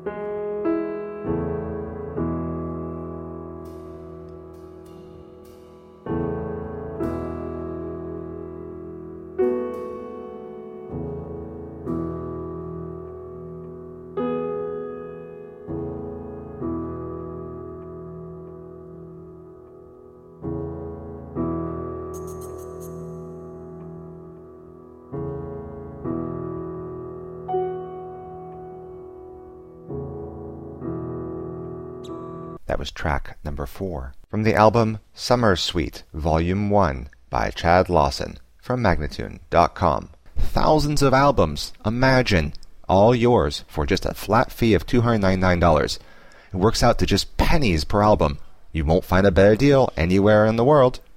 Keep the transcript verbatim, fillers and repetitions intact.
That was track number four from the album Summer Suite Volume one by Chad Lawson from Magnatune dot com. Thousands of albums, imagine, all yours for just a flat fee of two hundred ninety-nine dollars. It works out to just pennies per album. You won't find a better deal anywhere in the world.